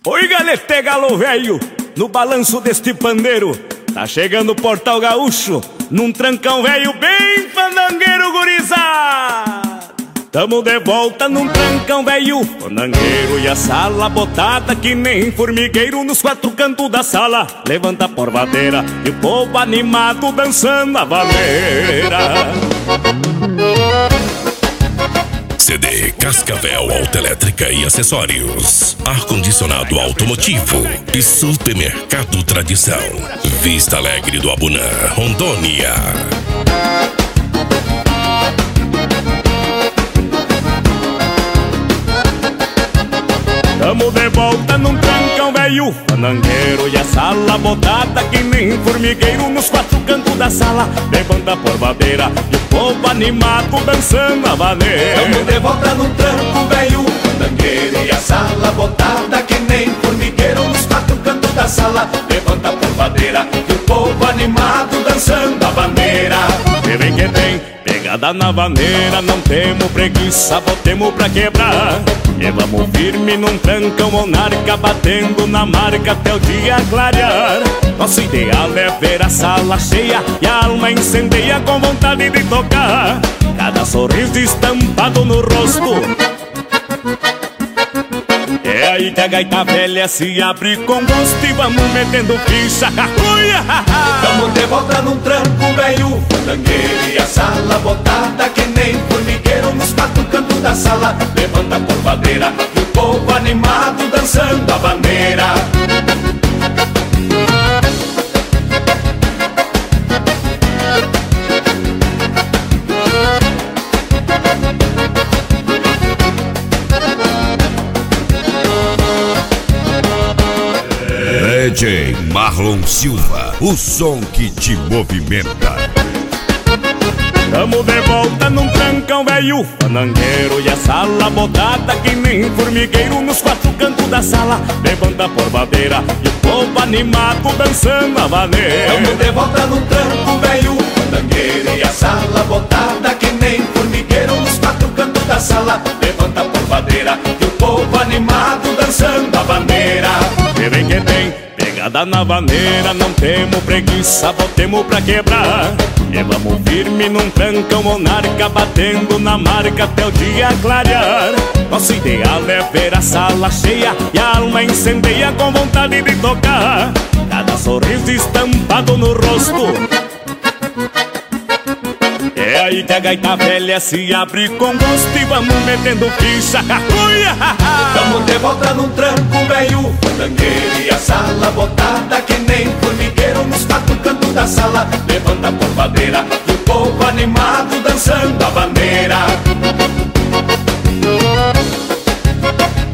Oi, galete galo velho, no balanço deste pandeiro, tá chegando o Portal Gaúcho, num trancão velho bem fandangueiro, gurizada. Tamo de volta num trancão velho fandangueiro, e a sala botada que nem formigueiro nos quatro cantos da sala. Levanta a porvadeira e o povo animado dançando a vaneira. CD Cascavel Autoelétrica e Acessórios, ar-condicionado automotivo e Supermercado Tradição. Vista Alegre do Abunã, Rondônia. Tamo de volta num trancão velho fandangueiro, e a sala botada que nem formigueiro nos quatro cantos da sala. Levanta a porvadeira e o povo animado dançando a vaneira. Tamo de volta num tranco velho fandangueiro, e a sala botada que nem formigueiro nos quatro cantos da sala. Levanta a porvadeira e o povo animado dançando a vaneira. E vem que tem pegada na vaneira, não temos preguiça, botemos pra quebrar. E vamos firme num trancão monarca, batendo na marca até o dia clarear. Nosso ideal é ver a sala cheia e a alma incendeia com vontade de tocar. Cada sorriso estampado no rosto, é aí que a gaita velha se abre com gosto e vamos metendo ficha. Tamo de volta num tranco velho fandangueiro, e a sala botada que nem formigueiro nos quatro cantos da sala. Levanta a porvadeira e o povo animado dançando a vaneira. DJ Marlon Silva, o som que te movimenta. Tamo de volta num trancão velho fandangueiro, e a sala botada que nem formigueiro nos quatro cantos da sala. Levanta a porvadeira e o povo animado dançando a vaneira. Tamo de volta num tranco velho fandangueiro, e a sala botada que nem formigueiro nos quatro cantos da sala. Levanta a porvadeira e o povo animado dançando a vaneira. E vem que tem pegada na vaneira, não temos preguiça, botemos pra quebrar. E vamos firme num trancão monarca, batendo na marca até o dia clarear. Nosso ideal é ver a sala cheia e a alma incendeia com vontade de tocar. Cada sorriso estampado no rosto, é aí que a gaita velha se abre com gosto e vamos metendo ficha. Tamo de volta num tranco velho fandangueiro, e a sala botada que nem formigueiro nos quatro cantos da sala. Levanta a porvadeira e o povo animado dançando a vaneira.